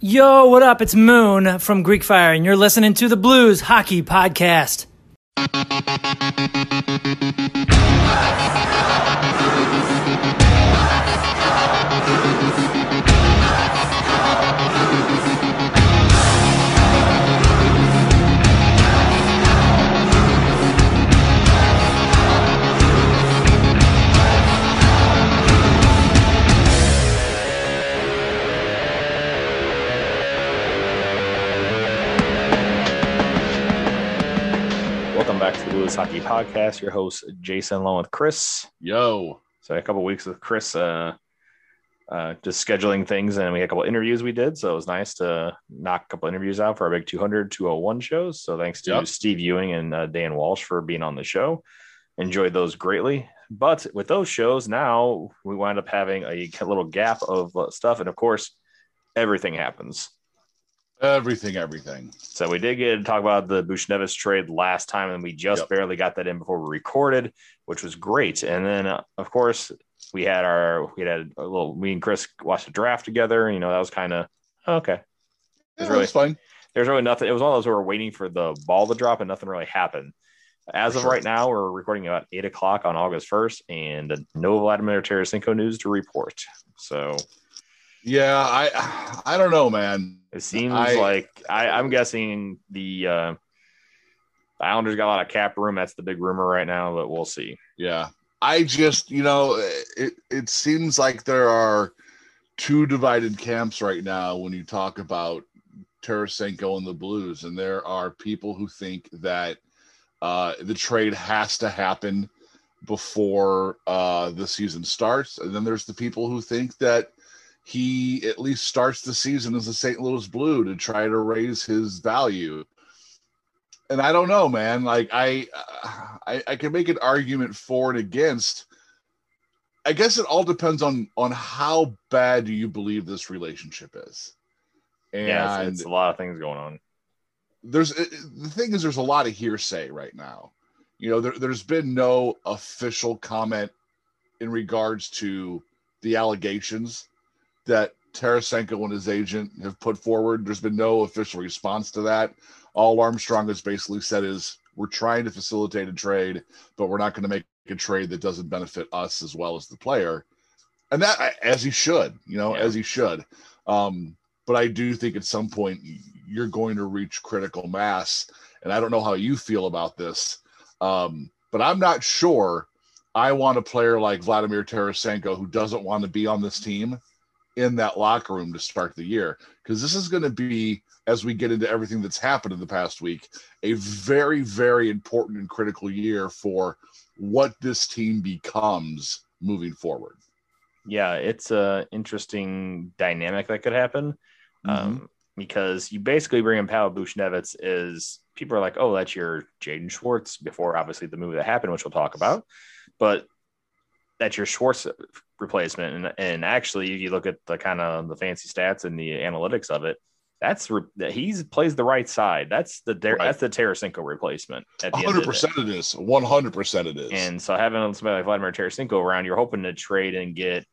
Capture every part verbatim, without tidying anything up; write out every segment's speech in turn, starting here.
Yo, what up? It's Moon from Greek Fire, and you're listening to the Blues Hockey Podcast. Back to the Blues Hockey Podcast. Your host Jason, along with Chris. Yo. So a couple of weeks with Chris, uh, uh, just scheduling things, and we had a couple of interviews we did. So it was nice to knock a couple of interviews out for our big two hundred, two oh one shows. So thanks to yep. Steve Ewing and uh, Dan Walsh for being on the show. Enjoyed those greatly. But with those shows, now we wind up having a little gap of uh, stuff, and of course, everything happens. Everything, everything. So we did get to talk about the Buchnevich trade last time, and we just yep. barely got that in before we recorded, which was great. And then, uh, of course, we had our we had a little. Me and Chris watched the draft together. You know, that was kind of okay. It was yeah, really fun. There's really nothing. It was one of those where we were waiting for the ball to drop, and nothing really happened. As for of sure. right now, we're recording about eight o'clock on August first, and no Vladimir Tarasenko news to report. So. Yeah, I I don't know, man. It seems I, like I, I'm guessing the uh, Islanders got a lot of cap room. That's the big rumor right now, but we'll see. Yeah, I just you know it it seems like there are two divided camps right now when you talk about Tarasenko and the Blues, and there are people who think that uh, the trade has to happen before uh, the season starts, and then there's the people who think that he at least starts the season as a Saint Louis Blue to try to raise his value. And I don't know, man. Like I, I, I can make an argument for and against. I guess it all depends on on how bad do you believe this relationship is. And yeah, it's, it's a lot of things going on. There's the thing is, there's a lot of hearsay right now. You know, there, there's been no official comment in regards to the allegations that Tarasenko and his agent have put forward. There's been no official response to that. All Armstrong has basically said is, we're trying to facilitate a trade, but we're not going to make a trade that doesn't benefit us as well as the player. And that, as he should, you know, yeah. as he should. Um, but I do think at some point you're going to reach critical mass. And I don't know how you feel about this, um, but I'm not sure I want a player like Vladimir Tarasenko who doesn't want to be on this team in that locker room to start the year, because this is going to be, as we get into everything that's happened in the past week, a very, very important and critical year for what this team becomes moving forward. Yeah, it's a interesting dynamic that could happen, mm-hmm. um, because you basically bring in Pavel Buchnevich is people are like, oh, that's your Jaden Schwartz before obviously the move that happened, which we'll talk about, but that's your Schwartz replacement. And, and actually, if you look at the kind of the fancy stats and the analytics of it, that's re- he's plays the right side. That's the right. that's the Tarasenko replacement. At the one hundred percent it is. one hundred percent it is. And so having somebody like Vladimir Tarasenko around, you're hoping to trade and get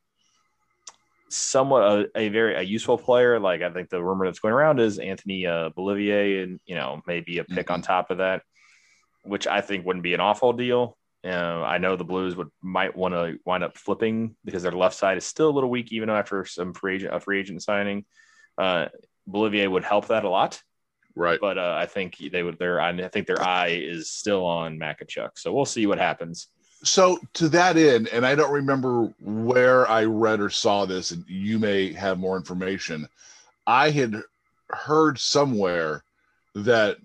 somewhat a, a very a useful player. Like I think the rumor that's going around is Anthony uh, Bolivier, and you know maybe a pick mm-hmm. on top of that, which I think wouldn't be an awful deal. Uh, I know the Blues would might want to wind up flipping because their left side is still a little weak, even after some free agent, a free agent signing. Uh, Bolivier would help that a lot, right? But uh, I think they would. Their I think their eye is still on Makachuk, so we'll see what happens. So to that end, and I don't remember where I read or saw this, and you may have more information. I had heard somewhere that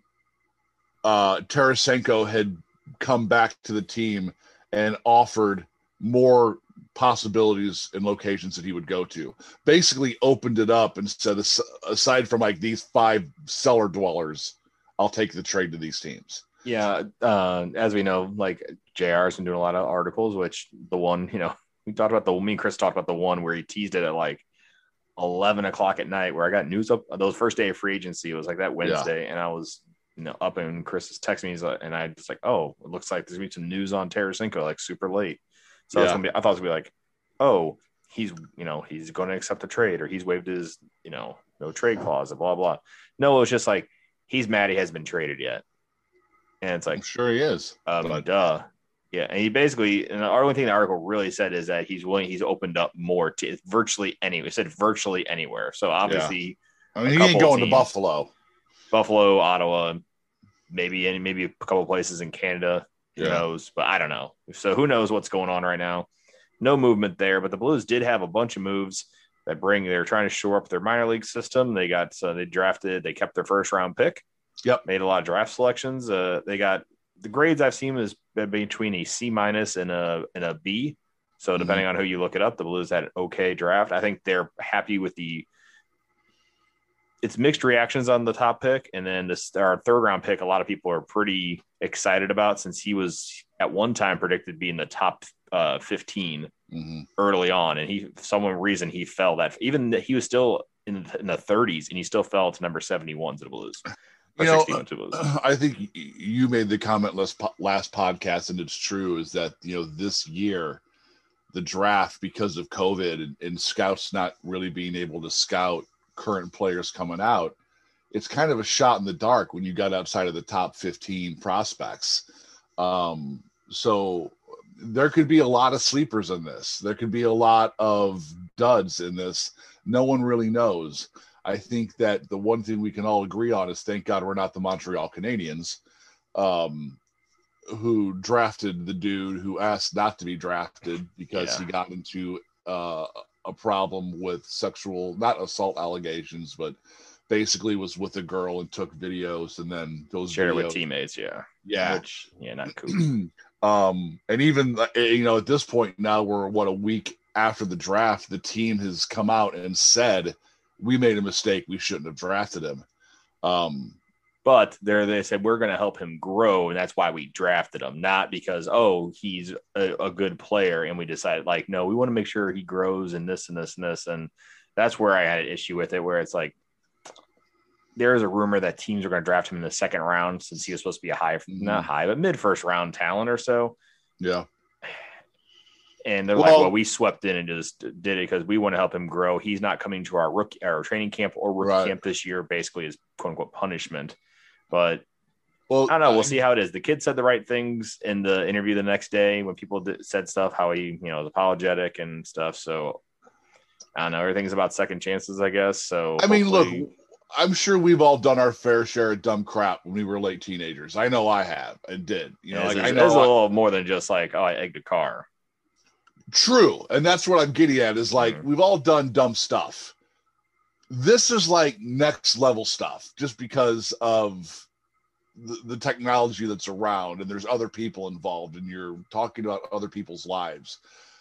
uh, Tarasenko had come back to the team and offered more possibilities and locations that he would go to. Basically opened it up and said, aside from like these five cellar dwellers, I'll take the trade to these teams. Yeah. Uh, as we know, like J R has been doing a lot of articles, which the one, you know, we talked about the, me and Chris talked about the one where he teased it at like eleven o'clock at night, where I got news up those first day of free agency. It was like that Wednesday. Yeah. And I was, you know, up and Chris is texting me and I was like, oh, it looks like there's gonna be some news on Tarasenko, like super late. So yeah. I, was gonna be, I thought it was gonna be like, oh, he's, you know, he's going to accept the trade, or he's waived his, you know, no trade clause, blah blah. No, it was just like he's mad he hasn't been traded yet, and it's like I'm sure he is. um, but... duh. Yeah, and he basically, and the only thing the article really said is that he's willing, he's opened up more to virtually anywhere. It said virtually anywhere. So obviously, yeah. I mean, he ain't going teams, to Buffalo, Buffalo, Ottawa, maybe any, maybe a couple places in Canada. Who yeah. knows? But I don't know. So who knows what's going on right now? No movement there, but the Blues did have a bunch of moves that bring. They're trying to shore up their minor league system. They got so they drafted. They kept their first round pick. Yep, made a lot of draft selections. Uh, they got. The grades I've seen is between a C minus and a and a B. So depending mm-hmm. on who you look it up, the Blues had an okay draft. I think they're happy with the. It's mixed reactions on the top pick, and then this our third round pick. A lot of people are pretty excited about since he was at one time predicted to be in the top uh, fifteen mm-hmm. early on, and he for some reason he fell that even that he was still in the, in the thirties, and he still fell to number seventy-one to the Blues. You know, I think you made the comment last last podcast, and it's true, is that, you know, this year, the draft, because of COVID and, and scouts not really being able to scout current players coming out, it's kind of a shot in the dark when you got outside of the top fifteen prospects. Um, so there could be a lot of sleepers in this. There could be a lot of duds in this. No one really knows. I think that the one thing we can all agree on is thank God we're not the Montreal Canadiens, um, who drafted the dude who asked not to be drafted because yeah. he got into uh, a problem with sexual, not assault allegations, but basically was with a girl and took videos and then those shared videos, it with teammates. Yeah. Yeah. Which, yeah, not cool. um, and even, you know, at this point now we're what, a week after the draft, the team has come out and said, we made a mistake. We shouldn't have drafted him. Um, but there they said, we're going to help him grow. And that's why we drafted him, not because, oh, he's a, a good player. And we decided like, no, we want to make sure he grows and this and this and this. And that's where I had an issue with it, where it's like, there is a rumor that teams are going to draft him in the second round since he was supposed to be a high, mm-hmm. not high, but mid first round talent or so. Yeah. And they're well, like, well, we swept in and just did it because we want to help him grow. He's not coming to our rookie, our training camp or rookie right. camp this year, basically as quote unquote punishment. But well, I don't know. We'll I, see how it is. The kid said the right things in the interview the next day when people did, said stuff, how he, you know, was apologetic and stuff. So I don't know. Everything's about second chances, I guess. So I mean, look, I'm sure we've all done our fair share of dumb crap when we were late teenagers. I know I have and did. You know, yeah, like it's, I know it's I, a little more than just like, oh, I egged a car. True. And that's what I'm getting at is like, mm-hmm. we've all done dumb stuff. This is like next level stuff just because of the, the technology that's around and there's other people involved and you're talking about other people's lives.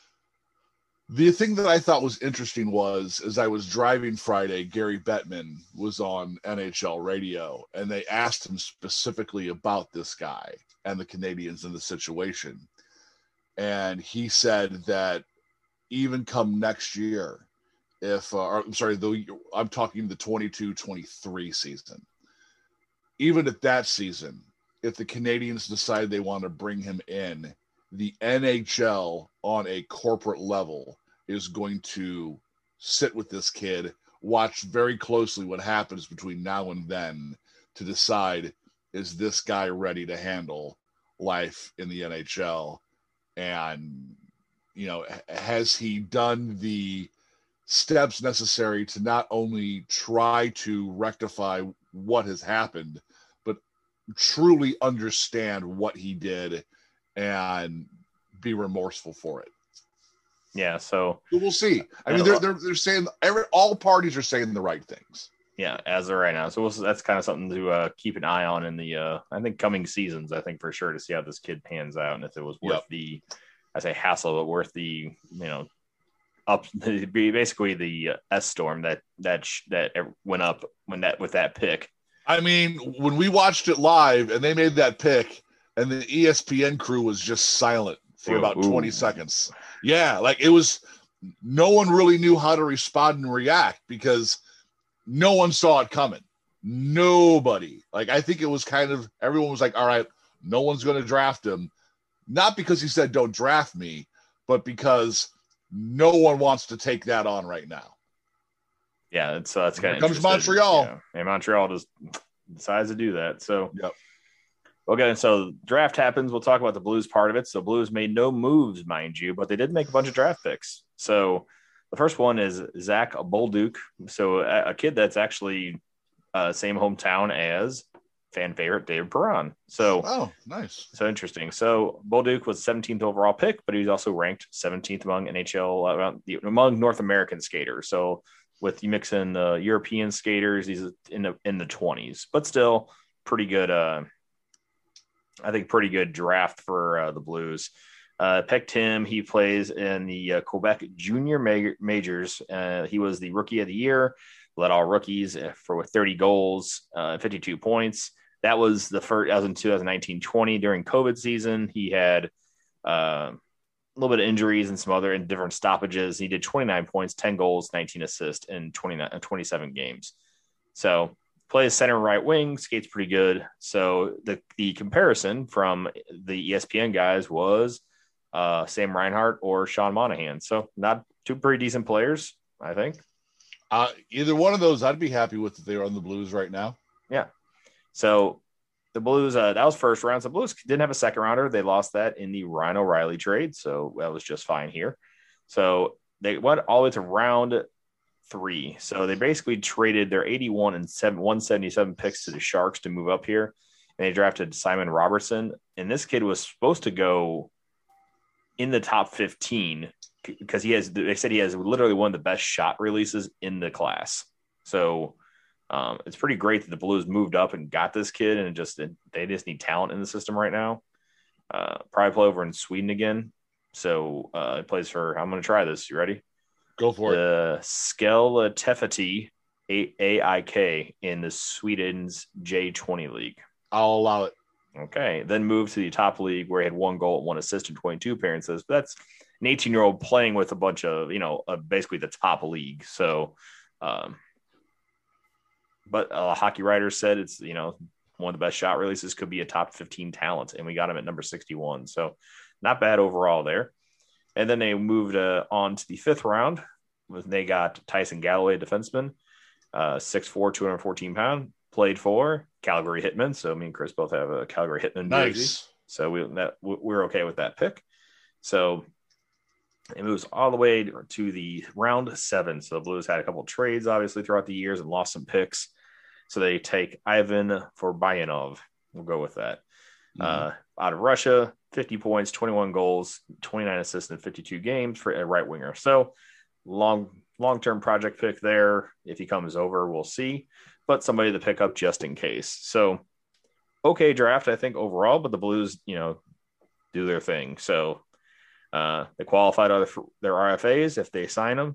The thing that I thought was interesting was, as I was driving Friday, Gary Bettman was on N H L radio and they asked him specifically about this guy and the Canadiens in the situation. And he said that even come next year, if, uh, or, I'm sorry, though I'm talking the twenty-two twenty-three season, even at that season, if the Canadiens decide they want to bring him in, the N H L on a corporate level is going to sit with this kid, watch very closely what happens between now and then to decide, is this guy ready to handle life in the N H L? And, you know, has he done the steps necessary to not only try to rectify what has happened, but truly understand what he did and be remorseful for it? Yeah, so we'll see. I mean, they're they're they're saying every all parties are saying the right things. Yeah, as of right now. So we'll, that's kind of something to uh, keep an eye on in the uh, I think coming seasons. I think for sure to see how this kid pans out and if it was worth yep. the I say hassle, but worth the you know up basically the uh, S storm that that sh- that went up when that with that pick. I mean, when we watched it live and they made that pick, and the E S P N crew was just silent for about Ooh. twenty seconds. Yeah, like it was, no one really knew how to respond and react because no one saw it coming. Nobody. Like, I think it was kind of, everyone was like, all right, no one's going to draft him. Not because he said, don't draft me, but because no one wants to take that on right now. Yeah, it's, so that's kind of comes Montreal. Yeah. And Montreal just decides to do that. So, yep. Okay, so draft happens. We'll talk about the Blues part of it. So Blues made no moves, mind you, but they did make a bunch of draft picks. So the first one is Zach Bolduc. So a, a kid that's actually uh, same hometown as fan favorite David Perron. So oh, nice. So interesting. So Bolduc was seventeenth overall pick, but he was also ranked seventeenth among N H L uh, among North American skaters. So with you mix in uh, European skaters, he's in the in the twenties, but still pretty good. Uh, I think pretty good draft for uh, the Blues. Uh, picked him. He plays in the uh, Quebec Junior ma- Majors. Uh, he was the Rookie of the Year, led all rookies for with thirty goals, uh, fifty-two points. That was the first. That was in twenty nineteen twenty during COVID season. He had uh, a little bit of injuries and some other and different stoppages. He did twenty-nine points, ten goals, nineteen assists in twenty-nine, twenty-seven games. So. Plays center right wing, skates pretty good. So the the comparison from the E S P N guys was uh, Sam Reinhart or Sean Monahan. So not two pretty decent players, I think. Uh, either one of those, I'd be happy with if they were on the Blues right now. Yeah. So the Blues, uh, that was first round. So the Blues didn't have a second rounder. They lost that in the Ryan O'Reilly trade. So that was just fine here. So they went all the way to round three. So they basically traded their eighty-one and seven, one seventy-seven picks to the Sharks to move up here. And they drafted Simon Robertson. And this kid was supposed to go in the top fifteen because he has, they said he has literally one of the best shot releases in the class. So um, it's pretty great that the Blues moved up and got this kid. And it just, they just need talent in the system right now. Uh, probably play over in Sweden again. So uh, it plays for, I'm going to try this. You ready? Go for the it. Skellefteå A I K in the Sweden's J twenty league. I'll allow it. Okay. Then moved to the top league where he had one goal, one assist, and twenty-two appearances. But that's an eighteen-year-old playing with a bunch of, you know, uh, basically the top league. So, um, but uh, hockey writers said it's, you know, one of the best shot releases, could be a top fifteen talent. And we got him at number sixty-one. So not bad overall there. And then they moved uh, on to the fifth round. They got Tyson Galloway, defenseman, uh, six foot four, two hundred fourteen pounds, played for Calgary Hitmen. So me and Chris both have a Calgary Hitmen nice. jersey. So we, that, we're okay with that pick. So it moves all the way to the round seven. So the Blues had a couple of trades, obviously, throughout the years and lost some picks. So they take Ivan Forbayanov. We'll go with that. Mm-hmm. Uh, out of Russia, fifty points, twenty-one goals, twenty-nine assists in fifty-two games for a right winger. So long, long-term project pick there. If he comes over, we'll see, but somebody to pick up just in case. So okay draft, I think, overall, but the Blues, you know, do their thing. So uh, they qualified other their R F As if they sign them.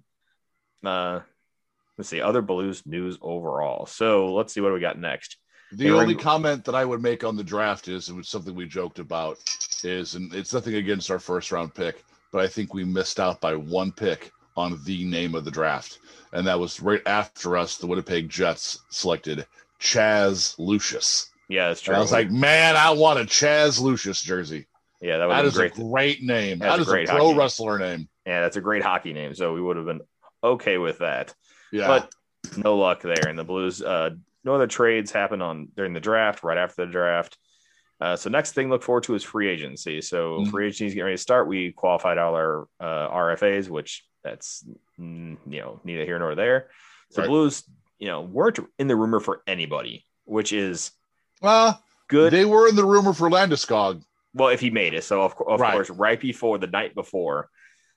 Uh, let's see, other Blues news overall. So let's see what we got next. The only comment that I would make on the draft is, it was something we joked about, is, and it's nothing against our first round pick, but I think we missed out by one pick on the name of the draft. And that was right after us, the Winnipeg Jets selected Chaz Lucius. Yeah, that's true. And I was like, man, I want a Chaz Lucius jersey. Yeah, that, that is great. a great name. That's that is a, great a pro name. wrestler name. Yeah, that's a great hockey name. So we would have been okay with that. Yeah. But no luck there. And the Blues, uh, no other trades happened on during the draft, right after the draft. Uh, so next thing to look forward to is free agency. So mm-hmm. free agency is getting ready to start. We qualified all our uh, R F As, which that's, mm, you know, neither here nor there. So right. Blues, you know, weren't in the rumor for anybody, which is well, good. They were in the rumor for Landeskog. Well, if he made it. So, of, of right. course, right before the night before,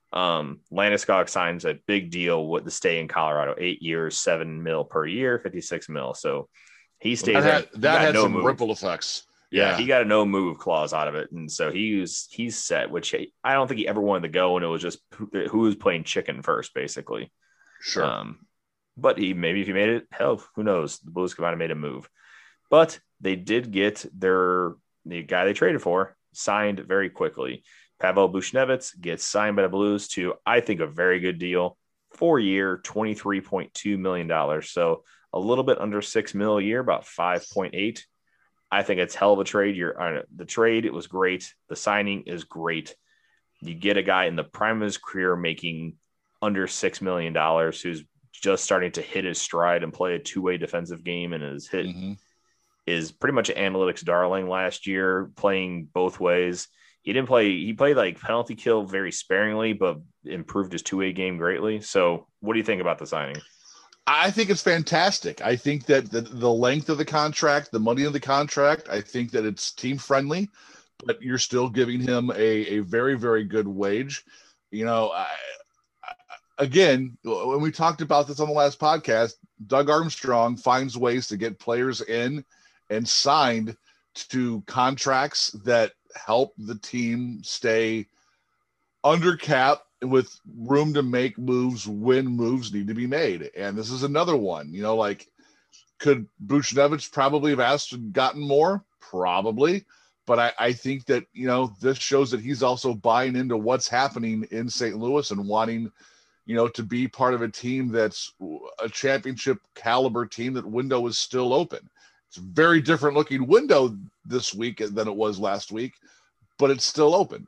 um, Landeskog signs a big deal with the stay in Colorado, eight years, seven mil per year, fifty-six mil. So he stays that there. Had, that had no some move. ripple effects. Yeah. yeah, he got a no move clause out of it. And so he was, he's set, which I don't think he ever wanted to go. And it was just who, who was playing chicken first, basically. Sure. Um, but he, maybe if he made it, hell, who knows? The Blues could have made a move. But they did get their, the guy they traded for signed very quickly. Pavel Buchnevich gets signed by the Blues to, I think, a very good deal. Four-year, twenty-three point two million dollars. So a little bit under six mil a year, about five point eight. I think it's hell of a trade. You're uh, the trade. It was great. The signing is great. You get a guy in the prime of his career making under six million dollars, who's just starting to hit his stride and play a two-way defensive game, and his hit Mm-hmm. is pretty much an analytics darling last year, playing both ways. He didn't play, he played like penalty kill very sparingly, but improved his two-way game greatly. So what do you think about the signing? I think it's fantastic. I think that the, the length of the contract, the money of the contract, I think that it's team friendly, but you're still giving him a, a very, very good wage. You know, I, I, again, when we talked about this on the last podcast, Doug Armstrong finds ways to get players in and signed to contracts that help the team stay under cap with room to make moves when moves need to be made. And this is another one. You know, like, could Buchnevich probably have asked and gotten more? Probably. But I, I think that, you know, this shows that he's also buying into what's happening in Saint Louis and wanting, you know, to be part of a team that's a championship caliber team. That window is still open. It's a very different looking window this week than it was last week, but it's still open.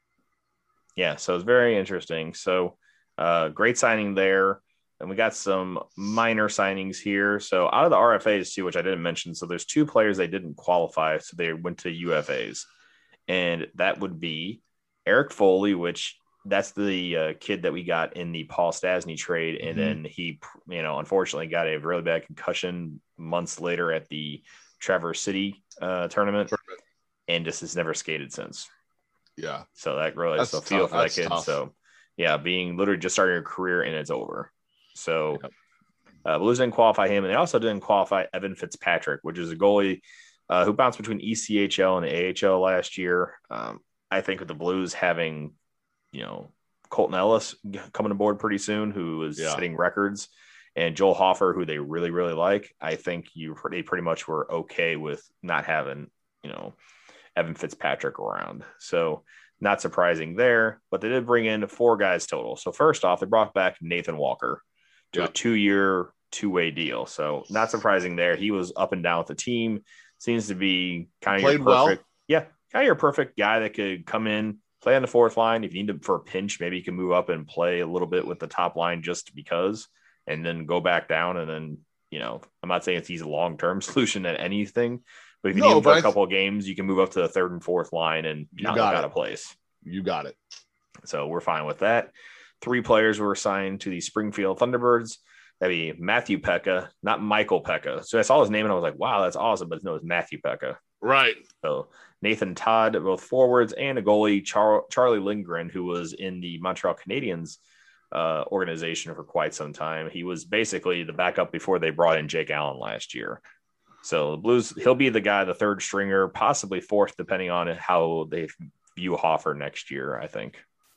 Yeah, so it's very interesting. So uh, great signing there. And we got some minor signings here. So out of the R F As too, which I didn't mention, so there's two players they didn't qualify, so they went to U F As. And that would be Eric Foley, which that's the uh, kid that we got in the Paul Stasny trade. And mm-hmm. then he, you know, unfortunately got a really bad concussion months later at the Traverse City uh, tournament. Perfect. And just has never skated since. Yeah. So that really is a feel for that kid. Tough. So yeah, being literally just starting a career and it's over. So yep. uh, Blues didn't qualify him, and they also didn't qualify Evan Fitzpatrick, which is a goalie uh, who bounced between E C H L and the A H L last year. Um, I think with the Blues having, you know, Colton Ellis coming aboard pretty soon, who is yeah. setting records, and Joel Hofer, who they really, really like, I think you pretty pretty much were okay with not having, you know, Evan Fitzpatrick around. So not surprising there, but they did bring in four guys total. So first off, they brought back Nathan Walker to yep. a two-year, two-way deal. So not surprising there. He was up and down with the team. Seems to be kind of your perfect, well. yeah, kind of your perfect guy that could come in, play on the fourth line. If you need him for a pinch, maybe you can move up and play a little bit with the top line just because, and then go back down. And then, you know, I'm not saying it's he's a long-term solution at anything, but if you no, need him for a couple th- of games, you can move up to the third and fourth line and you not got look out of place. You got it. So we're fine with that. Three players were assigned to the Springfield Thunderbirds. That'd be Matthew Pekka, not Michael Pekka. So I saw his name and I was like, wow, that's awesome. But no, it's Matthew Pekka. Right. So Nathan Todd, both forwards, and a goalie, Char- Charlie Lindgren, who was in the Montreal Canadiens uh, organization for quite some time. He was basically the backup before they brought in Jake Allen last year. So the Blues, he'll be the guy, the third stringer, possibly fourth, depending on how they view Hofer next year, I think.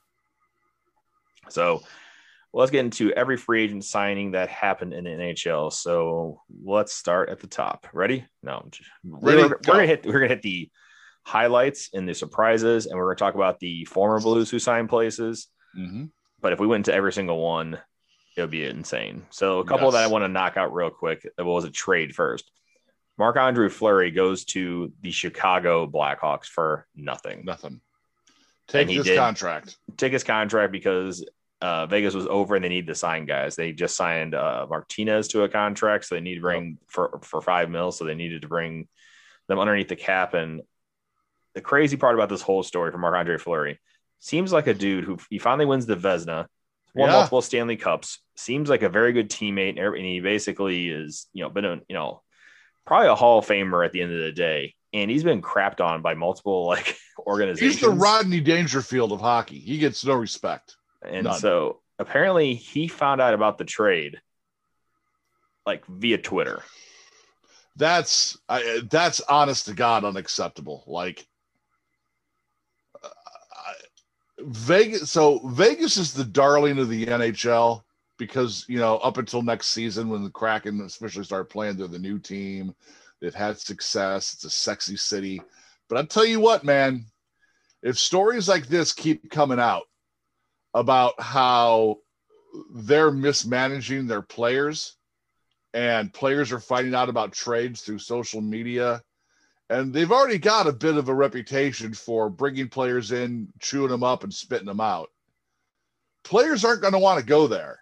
So well, let's get into every free agent signing that happened in the N H L. So let's start at the top. Ready? No, just, Ready, we're, we're gonna hit. We're gonna hit the highlights and the surprises, and we're gonna talk about the former Blues who signed places. Mm-hmm. But if we went to every single one, it would be insane. So a couple yes. that I want to knock out real quick. It was a trade first. Marc-Andre Fleury goes to the Chicago Blackhawks for nothing. Nothing. Take his contract. Take his contract because uh, Vegas was over and they need to sign guys. They just signed uh, Martinez to a contract, so they need to bring oh. for for five mil. So they needed to bring them underneath the cap. And the crazy part about this whole story for Marc-Andre Fleury, seems like a dude who he finally wins the Vezina, won yeah. multiple Stanley Cups. Seems like a very good teammate, and he basically is, you know, been a, you know, probably a Hall of Famer at the end of the day. And he's been crapped on by multiple like organizations. He's the Rodney Dangerfield of hockey. He gets no respect. And None. So apparently he found out about the trade like via Twitter. That's I, that's honest to God unacceptable. Like uh, Vegas. So Vegas is the darling of the N H L because, you know, up until next season when the Kraken officially start playing, they're the new team. They've had success. It's a sexy city. But I'll tell you what, man, if stories like this keep coming out about how they're mismanaging their players and players are finding out about trades through social media, and they've already got a bit of a reputation for bringing players in, chewing them up and spitting them out. Players aren't going to want to go there.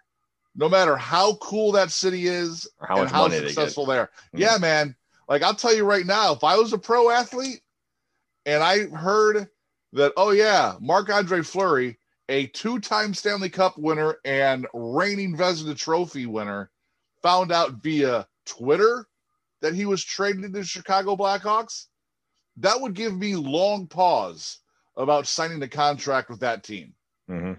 no matter how cool that city is or how and much how money successful they they are. Mm. Yeah, man. Like, I'll tell you right now, if I was a pro athlete and I heard that, oh, yeah, Marc-Andre Fleury, a two-time Stanley Cup winner and reigning Vezina Trophy winner, found out via Twitter that he was traded to the Chicago Blackhawks, that would give me long pause about signing the contract with that team. Mm-hmm.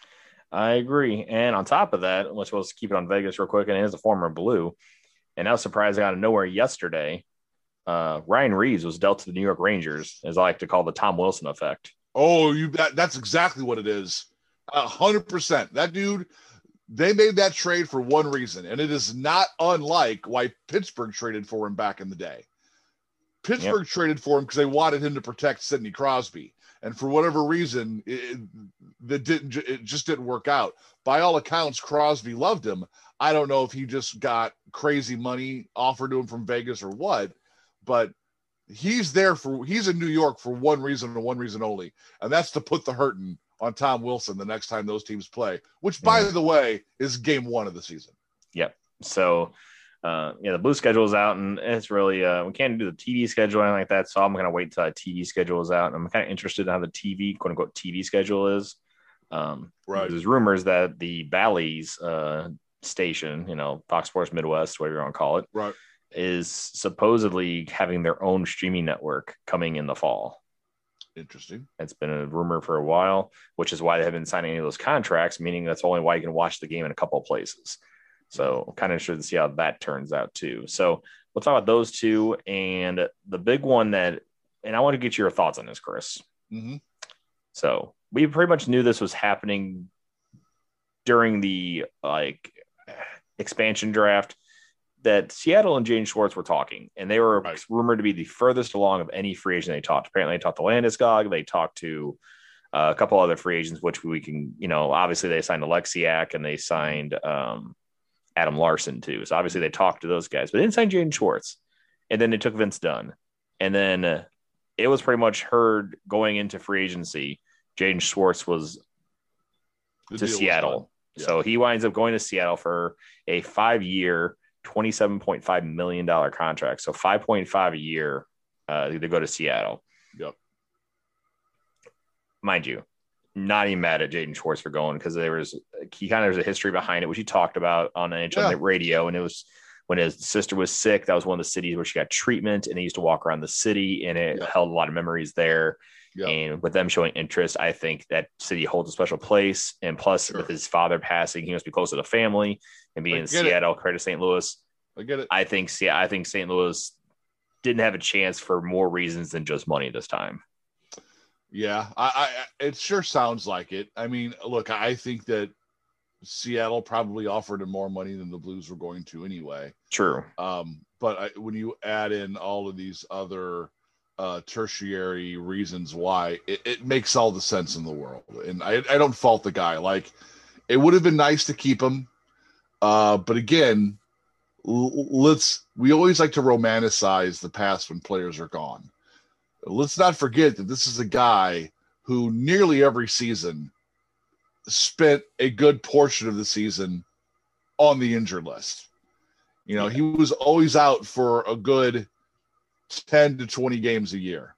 I agree. And on top of that, let's supposed to keep it on Vegas real quick, and it is a former Blue. And I was surprised out of nowhere yesterday, uh, Ryan Reeves was dealt to the New York Rangers, as I like to call the Tom Wilson effect. Oh, you that, that's exactly what it is. A hundred percent. That dude, they made that trade for one reason, and it is not unlike why Pittsburgh traded for him back in the day. Pittsburgh yep. traded for him because they wanted him to protect Sidney Crosby, and for whatever reason, it, that didn't it just didn't work out. By all accounts, Crosby loved him. I don't know if he just got crazy money offered to him from Vegas or what, but he's there for he's in New York for one reason and one reason only, and that's to put the hurting on Tom Wilson the next time those teams play, which, by mm. the way, is game one of the season. Yep. So, uh, yeah, the Blue schedule is out, and it's really uh, we can't do the T V schedule or anything like that. So I'm going to wait till the T V schedule is out. And I'm kind of interested in how the T V, quote unquote, T V schedule is. Um, right. There's rumors that the Bally's uh, station, you know, Fox Sports Midwest, whatever you want to call it, right, is supposedly having their own streaming network coming in the fall. Interesting. It's been a rumor for a while, which is why they haven't signed any of those contracts, meaning that's only why you can watch the game in a couple of places. So I'm kind of interested to see how that turns out too. So we'll talk about those two. And the big one that, and I want to get your thoughts on this, Chris. Mm-hmm. So we pretty much knew this was happening during the like expansion draft, that Seattle and Jaden Schwartz were talking, and they were right. rumored to be the furthest along of any free agent they talked. Apparently they talked to Landeskog. They talked to uh, a couple other free agents, which we can, you know, obviously they signed Alexiak and they signed um, Adam Larson too. So obviously they talked to those guys, but they didn't sign Jaden Schwartz. And then they took Vince Dunn. And then uh, it was pretty much heard going into free agency, Jaden Schwartz was the to Seattle. Yeah. So he winds up going to Seattle for a five-year, twenty-seven point five million dollars contract. So five point five a year uh, to go to Seattle. Yep. Mind you, not even mad at Jaden Schwartz for going, because there was he kind of there's a history behind it, which he talked about on N H L yeah. radio. And it was when his sister was sick. That was one of the cities where she got treatment, and he used to walk around the city, and it yep. held a lot of memories there. Yep. And with them showing interest, I think that city holds a special place. And plus, sure. with his father passing, he must be close to the family. And being in Seattle, compared to Saint Louis, I get it. I think, see, I think Saint Louis didn't have a chance for more reasons than just money this time. Yeah, I, I it sure sounds like it. I mean, look, I think that Seattle probably offered him more money than the Blues were going to anyway. True. Um, but I, when you add in all of these other uh, tertiary reasons why, it, it makes all the sense in the world. And I, I don't fault the guy. Like, it would have been nice to keep him. Uh, but again, l- let's, we always like to romanticize the past when players are gone. Let's not forget that this is a guy who nearly every season spent a good portion of the season on the injured list. You know, yeah. he was always out for a good ten to twenty games a year.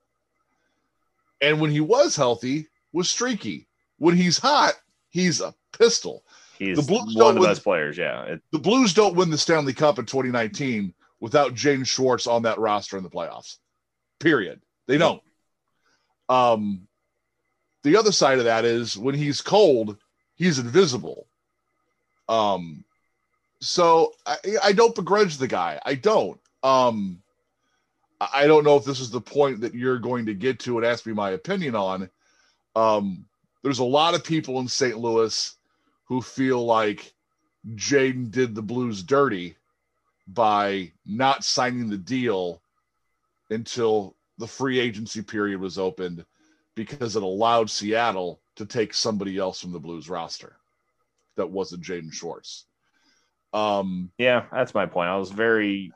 And when he was healthy, was streaky. When he's hot, he's a pistol. He's the Blues one of the win, best players, yeah. It, the Blues don't win the Stanley Cup in twenty nineteen without Jaden Schwartz on that roster in the playoffs. Period. They don't. Um, the other side of that is when he's cold, he's invisible. Um, so I, I don't begrudge the guy. I don't. Um, I don't know if this is the point that you're going to get to and ask me my opinion on. Um, there's a lot of people in Saint Louis who feel like Jaden did the Blues dirty by not signing the deal until the free agency period was opened, because it allowed Seattle to take somebody else from the Blues roster that wasn't Jaden Schwartz. Um, yeah, that's my point. I was very,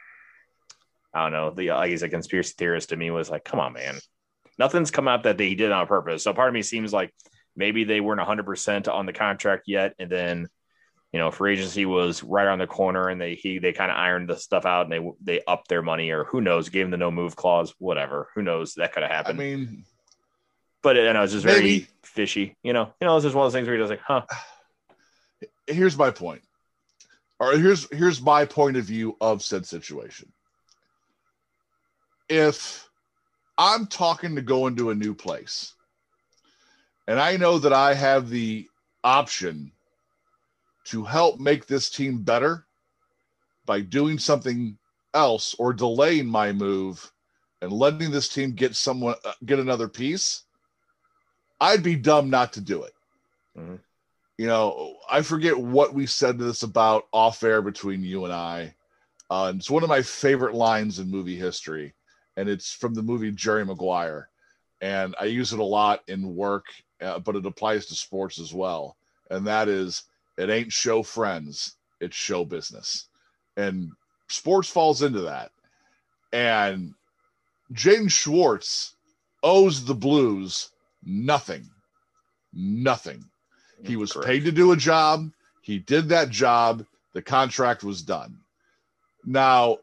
I don't know, the like he's a conspiracy theorist to me was like, come on, man. Nothing's come out that they did on purpose. So part of me seems like maybe they weren't one hundred percent on the contract yet. And then, you know, free agency was right around the corner, and they he they kind of ironed the stuff out, and they they upped their money, or who knows, gave him the no move clause, whatever. Who knows, that could have happened. I mean, but it, and it was just very maybe. fishy. You know, you know, it's just one of those things where you're just like, huh. Here's my point. Or here's here's my point of view of said situation. If I'm talking to go into a new place, and I know that I have the option to help make this team better by doing something else or delaying my move and letting this team get someone get another piece, I'd be dumb not to do it. Mm-hmm. You know, I forget what we said this about off air between you and I. Uh, it's one of my favorite lines in movie history, and it's from the movie Jerry Maguire. And I use it a lot in work, uh, but it applies to sports as well. And that is, it ain't show friends, it's show business. And sports falls into that. And Jaden Schwartz owes the Blues nothing. Nothing. He was Correct. paid to do a job. He did that job. The contract was done. Now,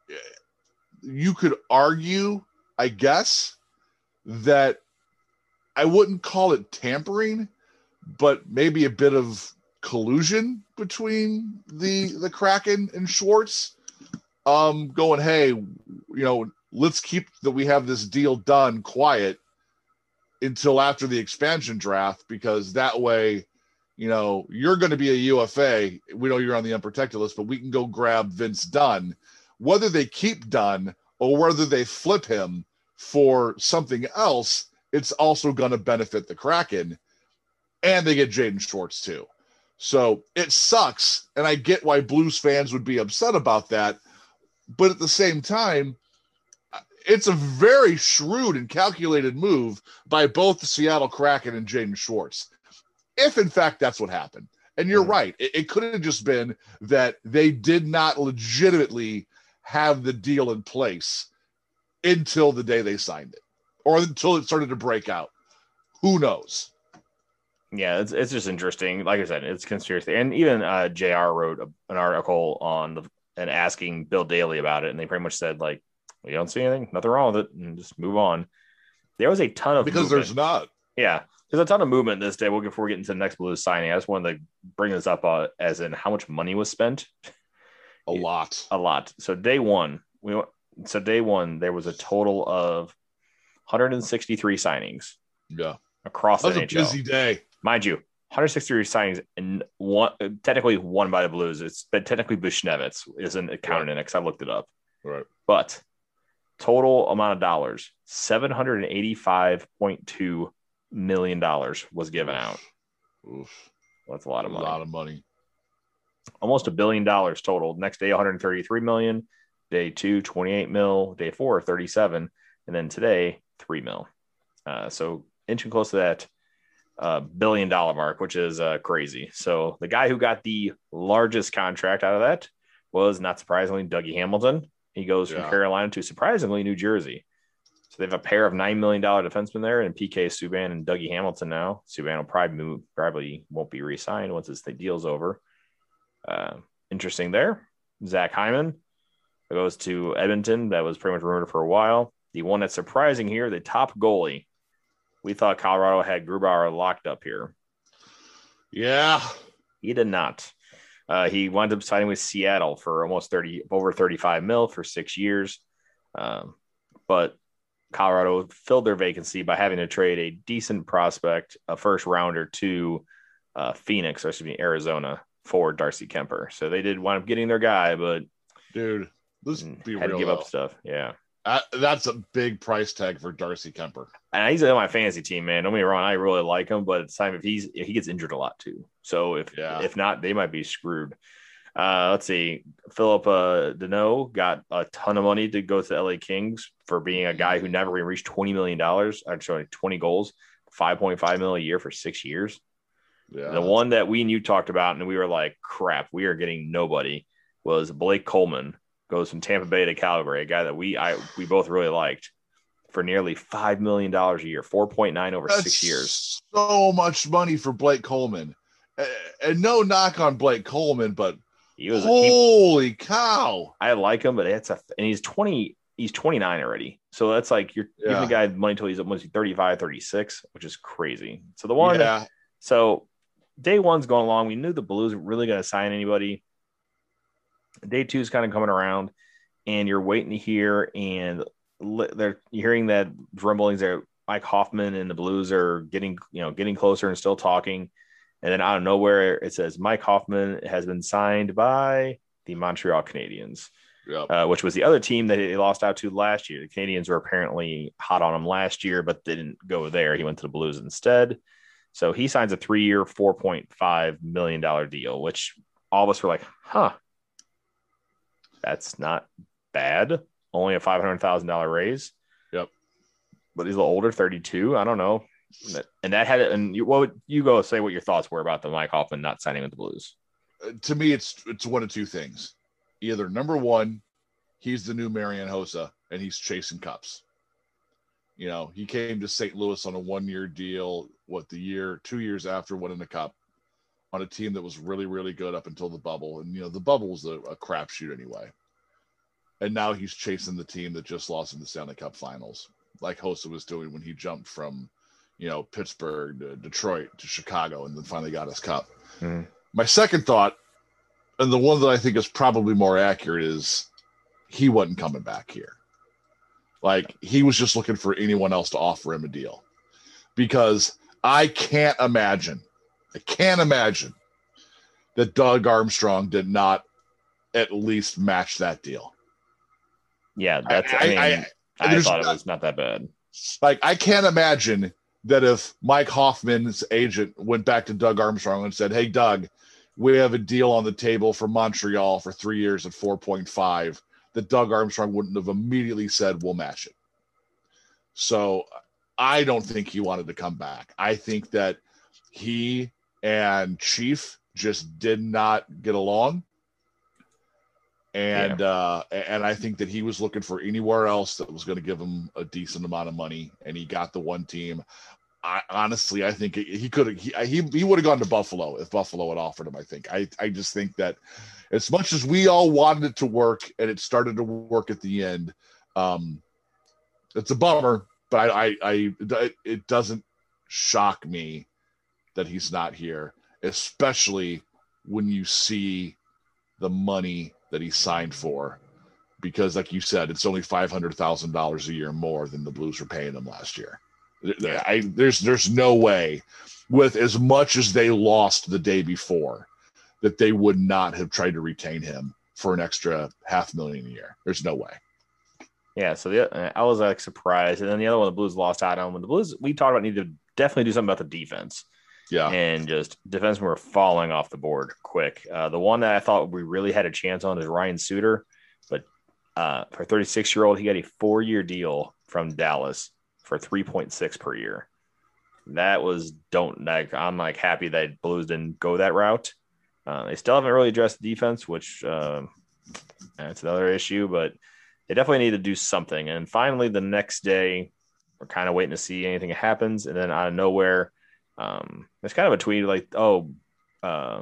you could argue, I guess, that I wouldn't call it tampering, but maybe a bit of collusion between the the Kraken and Schwartz. Um, going, hey, you know, let's keep that we have this deal done quiet until after the expansion draft, because that way, you know, you're going to be a U F A. We know you're on the unprotected list, but we can go grab Vince Dunn. Whether they keep Dunn or whether they flip him for something else, it's also going to benefit the Kraken, and they get Jaden Schwartz too. So it sucks, and I get why Blues fans would be upset about that. But at the same time, it's a very shrewd and calculated move by both the Seattle Kraken and Jaden Schwartz, if in fact that's what happened. And you're mm-hmm. right. It, it could have just been that they did not legitimately have the deal in place until the day they signed it, or until it started to break out. Who knows? Yeah, it's it's just interesting. Like I said, it's conspiracy. And even uh, J R wrote a, an article on the and asking Bill Daly about it, and they pretty much said, like, well, you don't see anything, nothing wrong with it, and just move on. There was a ton of because movement. There's not. Yeah, there's a ton of movement this day. We'll before we get into the next Blues signing, I just wanted to bring this up uh, as in how much money was spent. A lot, a lot. So day one, we so day one there was a total of one hundred sixty-three signings. Yeah, across the that was N H L. A busy day, mind you. one hundred sixty-three signings, and one technically one by the Blues. It's but technically Bushnevitz isn't counted right. in it because I looked it up. Right. But total amount of dollars, seven hundred eighty-five point two million dollars was given Oof. out. Oof. That's a lot of money. A lot of money. Almost a billion dollars total. Next day, one hundred thirty-three million. Day two, twenty-eight mil. Day four, thirty-seven. And then today, three mil. Uh, so inching close to that uh, billion dollar mark, which is uh, crazy. So the guy who got the largest contract out of that was, not surprisingly, Dougie Hamilton. He goes from yeah. Carolina to, surprisingly, New Jersey. So they have a pair of nine million dollars defensemen there, and P K Subban and Dougie Hamilton now. Subban will probably, move, probably won't be re-signed once this deal's over. Uh, interesting there. Zach Hyman goes to Edmonton. That was pretty much rumored for a while. The one that's surprising here, the top goalie. We thought Colorado had Grubauer locked up here. Yeah. He did not. Uh, he wound up signing with Seattle for almost thirty, over thirty-five mil for six years. Um, but Colorado filled their vacancy by having to trade a decent prospect, a first rounder, to uh, Phoenix, or excuse me, Arizona, for Darcy Kemper. So they did wind up getting their guy, but dude, let's be had real, to give though. up stuff. Yeah. Uh, that's a big price tag for Darcy Kemper. And he's on my fantasy team, man. Don't get me wrong, I really like him, but at the time, if he's if he gets injured a lot too. So if yeah. if not, they might be screwed. Uh, let's see. Philip uh, Deneau got a ton of money to go to the L A Kings for being a guy who never even reached twenty million dollars. Actually, twenty goals, five point five million a year for six years. Yeah. The one that we and you talked about, and we were like, crap, we are getting nobody, was Blake Coleman. Goes from Tampa Bay to Calgary, a guy that we I we both really liked, for nearly five million dollars a year, four point nine over That's six years. So much money for Blake Coleman. and no knock on Blake Coleman, but he was holy he, cow. I like him, but it's a and he's twenty, he's twenty-nine already. So that's like you're yeah. giving the guy money until he's almost thirty-five, thirty-six, which is crazy. So the one, yeah. so day one's going along. We knew the Blues were really going to sign anybody. Day two is kind of coming around, and you're waiting to hear, and they're you're hearing that rumblings that Mike Hoffman and the Blues are getting, you know, getting closer and still talking. And then out of nowhere, it says Mike Hoffman has been signed by the Montreal Canadiens, yep. uh, which was the other team that he lost out to last year. The Canadiens were apparently hot on him last year, but they didn't go there. He went to the Blues instead. So he signs a three-year, four point five million dollars deal, which all of us were like, huh, that's not bad. Only a five hundred thousand dollars raise. Yep. But he's a little older, thirty-two. I don't know. And that had it. And you, what would you go say what your thoughts were about the Mike Hoffman not signing with the Blues? Uh, to me, it's it's one of two things. Either number one, he's the new Marian Hossa and he's chasing cups. You know, he came to Saint Louis on a one-year deal. What the year, two years after winning the cup, on a team that was really, really good up until the bubble. And you know, the bubble was a, a crapshoot anyway. And now he's chasing the team that just lost in the Stanley Cup Finals, like Hossa was doing when he jumped from, you know, Pittsburgh to Detroit to Chicago and then finally got his cup. Mm-hmm. My second thought, and the one that I think is probably more accurate, is he wasn't coming back here. Like, he was just looking for anyone else to offer him a deal. Because I can't imagine, I can't imagine that Doug Armstrong did not at least match that deal. Yeah, that's, I, I, mean, I, I, I thought it was not that bad. Like, I can't imagine that if Mike Hoffman's agent went back to Doug Armstrong and said, hey, Doug, we have a deal on the table for Montreal for three years at four point five, that Doug Armstrong wouldn't have immediately said, we'll match it. So I don't think he wanted to come back. I think that he and Chief just did not get along. And yeah. uh, and I think that he was looking for anywhere else that was going to give him a decent amount of money, and he got the one team. I, honestly, I think he could have. He he, he would have gone to Buffalo if Buffalo had offered him. I think. I I just think that as much as we all wanted it to work, and it started to work at the end, um, it's a bummer. But I I, I it doesn't shock me that he's not here, especially when you see the money that he signed for, because like you said, it's only five hundred thousand dollars a year more than the Blues were paying him last year. I, there's there's no way, with as much as they lost the day before, that they would not have tried to retain him for an extra half million a year. There's no way. Yeah, so the, I was like surprised, and then the other one the Blues lost out on when the Blues we talked about need to definitely do something about the defense. Yeah, and just defensemen were falling off the board quick. Uh, the one that I thought we really had a chance on is Ryan Suter, but uh, for a thirty-six-year-old, he got a four-year deal from Dallas for three point six per year. That was don't like I'm like happy that Blues didn't go that route. Uh, they still haven't really addressed the defense, which uh, that's another issue, but they definitely need to do something. And finally, the next day, we're kind of waiting to see anything happens, and then out of nowhere. Um, it's kind of a tweet like, oh, uh,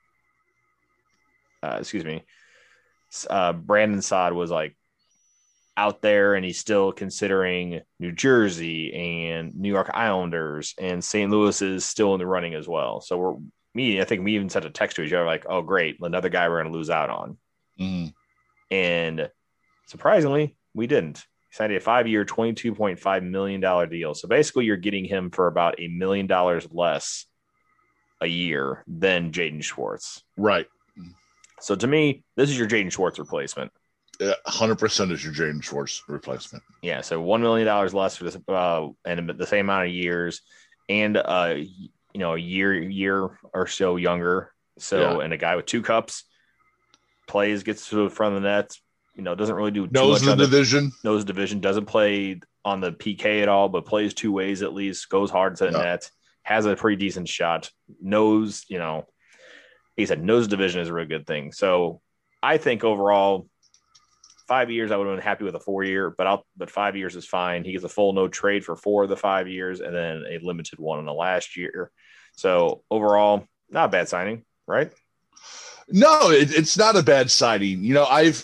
uh, excuse me, uh, Brandon Saad was like out there and he's still considering New Jersey and New York Islanders, and Saint Louis is still in the running as well. So we're me, I think we even sent a text to each other like, oh, great, another guy we're going to lose out on. Mm. And surprisingly, we didn't. Signed a five-year, twenty-two point five million dollars deal. So basically, you're getting him for about a million dollars less a year than Jaden Schwartz. Right. So to me, this is your Jaden Schwartz replacement. Yeah, one hundred percent is your Jaden Schwartz replacement. Yeah, so one million dollars less for this, uh, and the same amount of years, and uh, you know, a year, year or so younger. So, yeah. And a guy with two cups plays, gets to the front of the net. You know, doesn't really do too knows much the division. The, knows division. Doesn't play on the P K at all, but plays two ways at least. Goes hard to the yeah. net. Has a pretty decent shot. Knows, you know, he said knows division is a really good thing. So I think overall, five years I would have been happy with a four year, but I'll but five years is fine. He gets a full no trade for four of the five years, and then a limited one in the last year. So overall, Not a bad signing, right? No, it, it's not a bad signing. You know, I've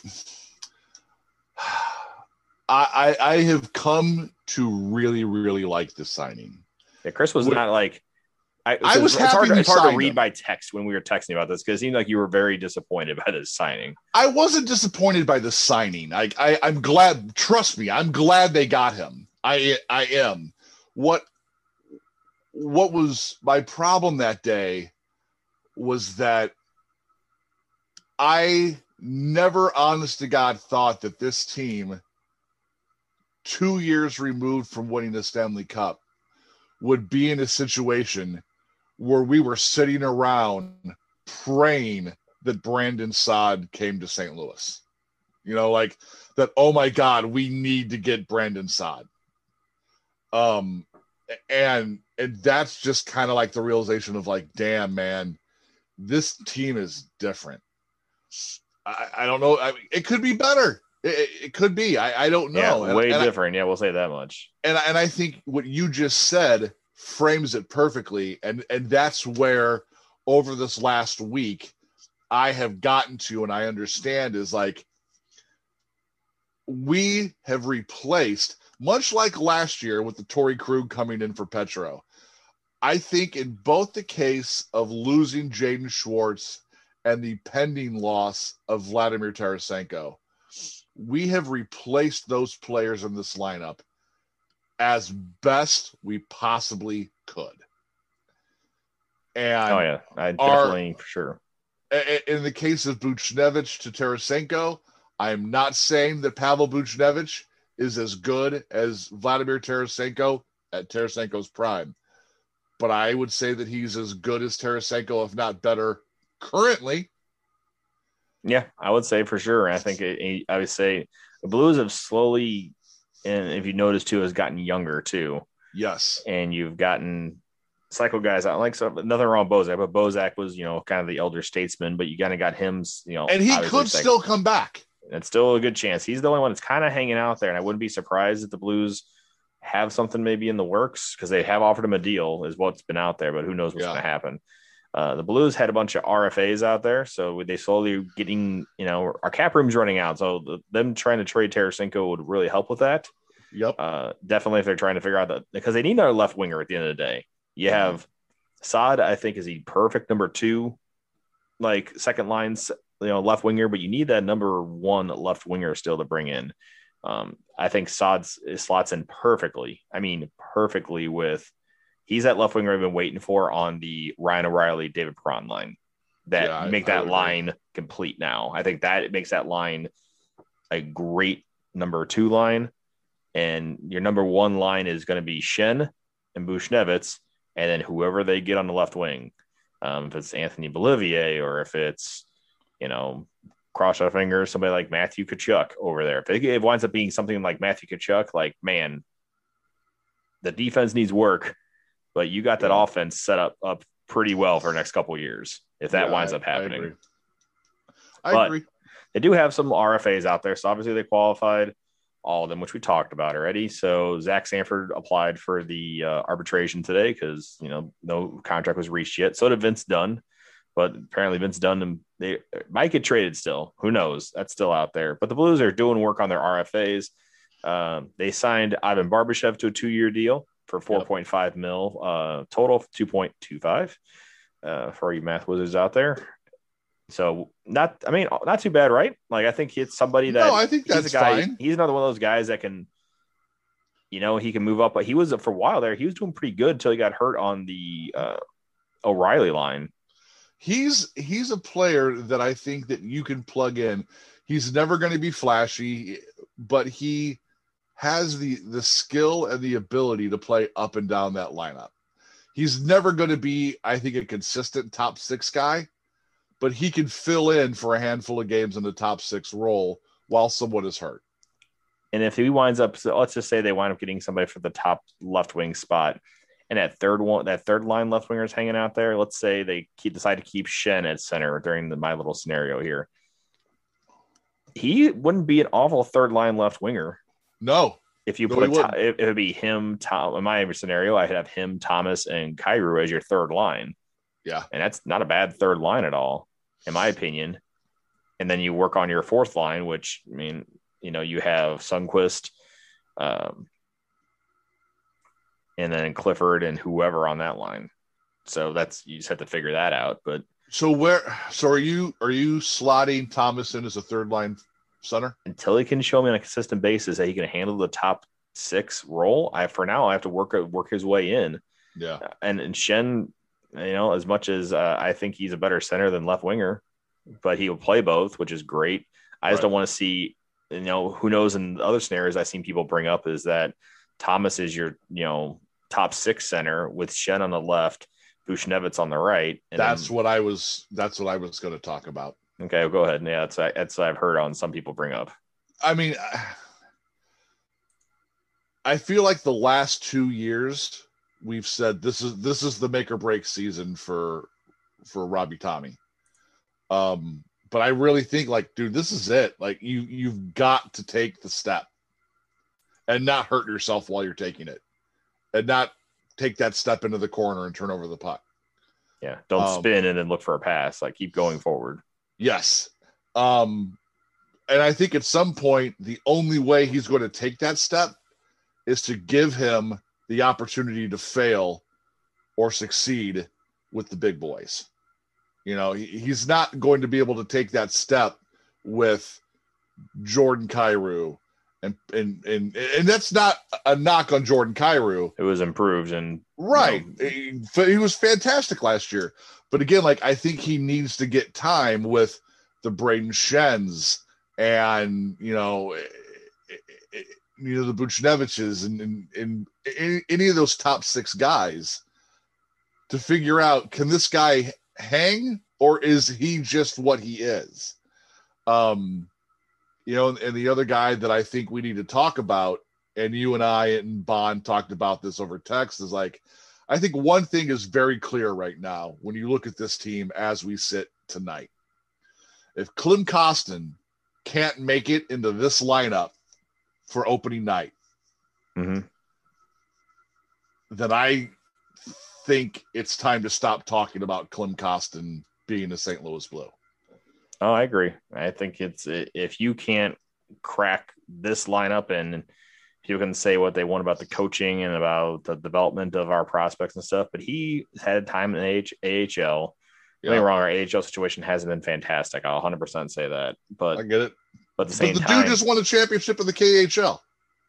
I, I I have come to really, really like this signing. Yeah, Chris was What, not like I, I was it's happy hard, to, it's hard to read him. by text when we were texting about this because it seemed like you were very disappointed by this signing. I wasn't disappointed by the signing. I, I I'm glad. Trust me, I'm glad they got him. I I am. What what was my problem that day was that I never, honest to God, thought that this team, two years removed from winning the Stanley Cup, would be in a situation where we were sitting around praying that Brandon Saad came to Saint Louis. You know, like that, oh my God, we need to get Brandon Saad. Um, and, and that's just kind of like the realization of like, damn, man, this team is different. I, I don't know. I mean, it could be better. It, it could be. I, I don't know. Yeah, way and, and different. I, yeah, we'll say that much. And and I think what you just said frames it perfectly. And and that's where over this last week I have gotten to, and I understand, is like we have replaced, much like last year with the Torrey Krug coming in for Petro. I think in both the case of losing Jaden Schwartz and the pending loss of Vladimir Tarasenko, we have replaced those players in this lineup as best we possibly could. And oh yeah, I definitely, our, for sure. In the case of Buchnevich to Tarasenko, I am not saying that Pavel Buchnevich is as good as Vladimir Tarasenko at Tarasenko's prime, but I would say that he's as good as Tarasenko, if not better, currently. Yeah, I would say for sure. I think it, I would say the Blues have slowly, and if you notice too, has gotten younger too. Yes, and you've gotten cycle guys out like so. Nothing wrong with Bozak, but Bozak was you know kind of the elder statesman, but you kind of got him, you know, and he could second. still come back. It's still a good chance. He's the only one that's kind of hanging out there, and I wouldn't be surprised if the Blues have something maybe in the works because they have offered him a deal, is what's been out there, but who knows what's yeah. going to happen. Uh, the Blues had a bunch of R F As out there, so they slowly getting, you know, our cap room's running out. So the, them trying to trade Tarasenko would really help with that. Yep. Uh, definitely if they're trying to figure out that, because they need another left winger at the end of the day. You mm-hmm. have Saad, I think, is a perfect number two, like second line, you know, left winger, but you need that number one left winger still to bring in. Um, I think Saad slots in perfectly. I mean, perfectly with. He's that left winger I've been waiting for on the Ryan O'Reilly, David Perron line. That yeah, make that line agree. complete now. I think that it makes that line a great number two line. And your number one line is going to be Schenn and Buchnevich, and then whoever they get on the left wing. Um, if it's Anthony Bolivier or if it's, you know, cross our fingers, somebody like Matthew Tkachuk over there. If it, it winds up being something like Matthew Tkachuk, like, man, the defense needs work. But you got that yeah. offense set up up pretty well for the next couple of years if that yeah, winds up happening. I agree. I but agree. They do have some R F As out there, so obviously they qualified, all of them, which we talked about already. So Zach Sanford applied for the uh, arbitration today because you know no contract was reached yet. So did Vince Dunn, but apparently Vince Dunn and they might get traded still. Who knows? That's still out there. But the Blues are doing work on their R F As. Um, they signed Ivan Barbashev to a two-year deal for four point five yep. mil, uh, total two point two five uh, for you math wizards out there. So not, I mean, not too bad, right? Like, I think it's somebody that, no, I think that's he's a guy, fine. He's another one of those guys that can, you know, he can move up, but he was for a while there. He was doing pretty good until he got hurt on the uh, O'Reilly line. He's, he's a player that I think that you can plug in. He's never going to be flashy, but he has the the skill and the ability to play up and down that lineup. He's never going to be, I think, a consistent top six guy, but he can fill in for a handful of games in the top six role while someone is hurt. And if he winds up, so let's just say they wind up getting somebody for the top left wing spot, and that third one, that third line left winger is hanging out there. Let's say they keep, decide to keep Schenn at center during the, my little scenario here. He wouldn't be an awful third line left winger. No. If you no, put a, it, it would be him, Tom. In my scenario, I'd have him, Thomas, and Kyrou as your third line. Yeah. And that's not a bad third line at all, in my opinion. And then you work on your fourth line, which, I mean, you know, you have Sundqvist, um, and then Clifford and whoever on that line. So that's, you just have to figure that out. But so where, so are you, are you slotting Thomas in as a third line center? Until he can show me on a consistent basis that he can handle the top six role, I, for now, I have to work, work his way in. Yeah. And, and Schenn, you know, as much as uh, I think he's a better center than left winger, but he will play both, which is great. I just Right. don't want to see, you know, who knows in other scenarios I've seen people bring up is that Thomas is your, you know, top six center with Schenn on the left, Buchnevich on the right. And that's then, what I was, that's what I was going to talk about. okay, well, go ahead. Yeah, that's, that's what I've heard on some people bring up. I mean, I feel like the last two years we've said this is, this is the make or break season for, for Robbie Tommy. Um, but I really think like, dude, this is it. Like you, you've got to take the step and not hurt yourself while you're taking it and not take that step into the corner and turn over the puck. Yeah. Don't Um, spin and then look for a pass. Like keep going forward. Yes. Um, and I think at some point, the only way he's going to take that step is to give him the opportunity to fail or succeed with the big boys. You know, he, he's not going to be able to take that step with Jordan Kyrou. And, and, and, and that's not a knock on Jordan Kyrou. It was improved and Right. you know, He, he was fantastic last year. But again, like I think he needs to get time with the Braden Schenns and, you know, you know, the Buchneviches and, and, and any, any of those top six guys to figure out, can this guy hang or is he just what he is? Um, you know, and the other guy that I think we need to talk about, and you and I and Bond talked about this over text, is like, I think one thing is very clear right now when you look at this team as we sit tonight. If Klim Kostin can't make it into this lineup for opening night, mm-hmm. then I think it's time to stop talking about Klim Kostin being a Saint Louis Blue. Oh, I agree. I think it's, if you can't crack this lineup and people can say what they want about the coaching and about the development of our prospects and stuff, but he had time in the A H L. Don't get me wrong, our A H L situation hasn't been fantastic. I'll one hundred percent say that. But I get it. But at the same but the time, dude just won a championship in the K H L.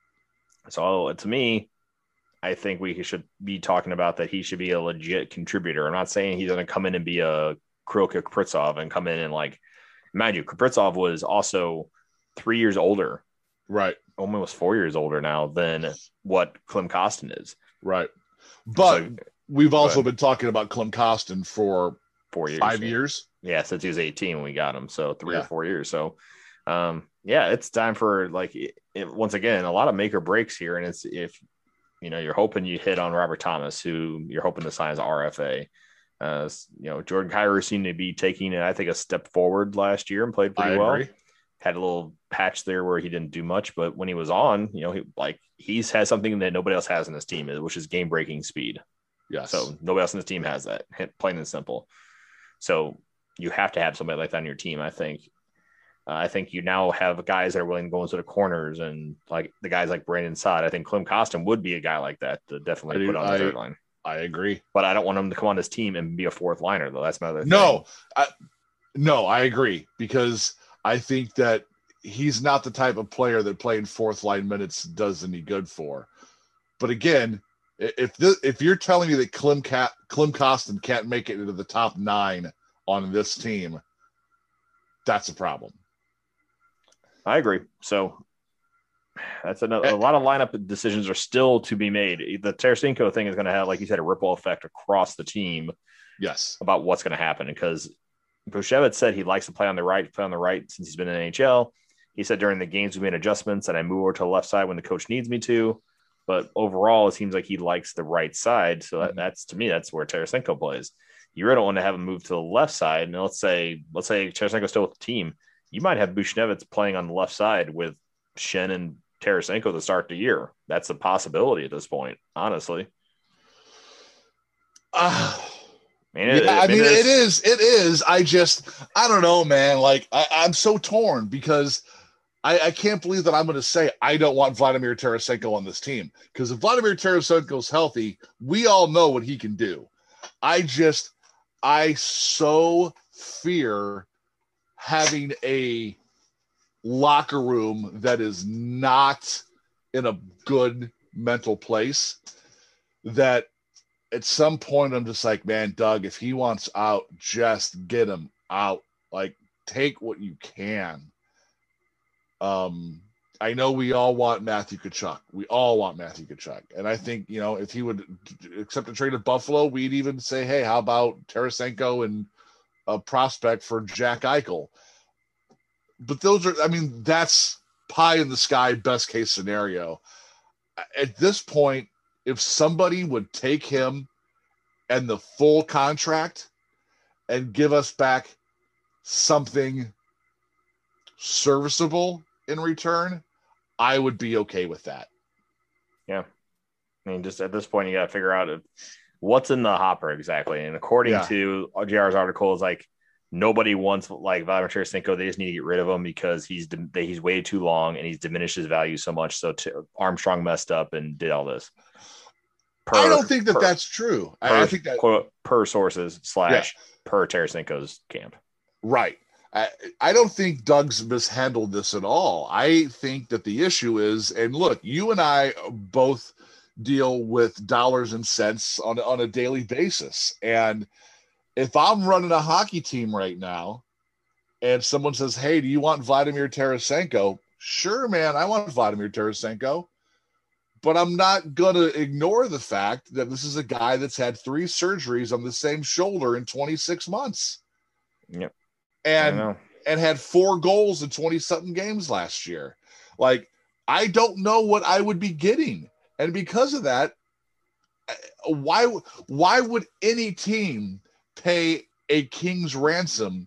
So to me, I think we should be talking about that he should be a legit contributor. I'm not saying he's going to come in and be a Kirill Kaprizov and come in and like, mind you, Kaprizov was also three years older. Right. Almost four years older now than what Klim Kostin is. Right. But so, we've also been talking about Klim Kostin for four years, five years. Yeah. Since he was eighteen when we got him. So three yeah. or four years. So, um, yeah, it's time for like, it, it, once again, a lot of make or breaks here. And it's, if, you know, you're hoping you hit on Robert Thomas, who you're hoping to sign as R F A. Uh, you know, Jordan Kyrou seemed to be taking, I think, a step forward last year and played pretty I well. Agree. Had a little patch there where he didn't do much, but when he was on, you know, he like he's has something that nobody else has in his team, which is game breaking speed. Yes. So nobody else in his team has that, plain and simple. So you have to have somebody like that on your team. I think. Uh, I think you now have guys that are willing to go into the corners and like the guys like Brandon Saad. I think Klim Kostin would be a guy like that to definitely I put on I, the third line. I agree, but I don't want him to come on this team and be a fourth liner though. That's my other thing. No, I, no, I agree because I think that he's not the type of player that playing fourth line minutes does any good for. But again, if this, if you're telling me that Klim, Cat, Klim Kostin can't make it into the top nine on this team, that's a problem. I agree. So that's another, a lot of lineup decisions are still to be made. The Tarasenko thing is going to have, like you said, a ripple effect across the team. Yes. About what's going to happen because Buchnevich said he likes to play on the right, play on the right since he's been in the N H L. He said during the games we made adjustments and I move over to the left side when the coach needs me to. But overall, it seems like he likes the right side. So that, that's, to me, that's where Tarasenko plays. You really don't want to have him move to the left side. And let's say, let's say Tarasenko's still with the team. You might have Buchnevich playing on the left side with Schenn and Tarasenko to start the year. That's a possibility at this point, honestly. Uh, I mean, it, yeah, I mean, it is. it is. It is. I just, I don't know, man. Like, I, I'm so torn because I, I can't believe that I'm going to say I don't want Vladimir Tarasenko on this team. Because if Vladimir Tarasenko's healthy, we all know what he can do. I just, I so fear having a locker room that is not in a good mental place, that at some point I'm just like, man, Doug, if he wants out, just get him out. Like, take what you can. Um, I know we all want Matthew Tkachuk. We all want Matthew Tkachuk. And I think, you know, if he would accept a trade at Buffalo, we'd even say, hey, how about Tarasenko and a prospect for Jack Eichel? But those are, I mean, that's pie in the sky, best case scenario. At this point, if somebody would take him and the full contract and give us back something serviceable in return, I would be okay with that. Yeah. I mean, just at this point, you got to figure out what's in the hopper exactly. And according yeah. to J R's article, is like nobody wants like Vladimir Tarasenko. They just need to get rid of him because he's he's waited too long and he's diminished his value so much. So t- Armstrong messed up and did all this. Per, I don't think that per, that's true. Per, I think that quote, per sources slash yeah. per Tarasenko's camp. Right. I, I don't think Doug's mishandled this at all. I think that the issue is, and look, you and I both deal with dollars and cents on, on a daily basis. And if I'm running a hockey team right now and someone says, hey, do you want Vladimir Tarasenko? Sure, man, I want Vladimir Tarasenko. But I'm not going to ignore the fact that this is a guy that's had three surgeries on the same shoulder in twenty-six months. Yep. And and had four goals in twenty-something games last year. Like, I don't know what I would be getting. And because of that, why, why would any team pay a king's ransom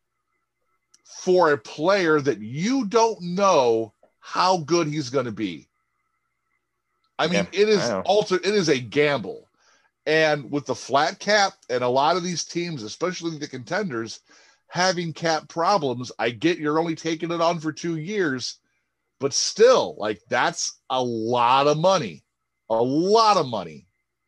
for a player that you don't know how good he's going to be? I mean, yeah, it is also it is a gamble. And with the flat cap and a lot of these teams, especially the contenders, having cap problems, I get you're only taking it on for two years, but still, like, that's a lot of money, a lot of money.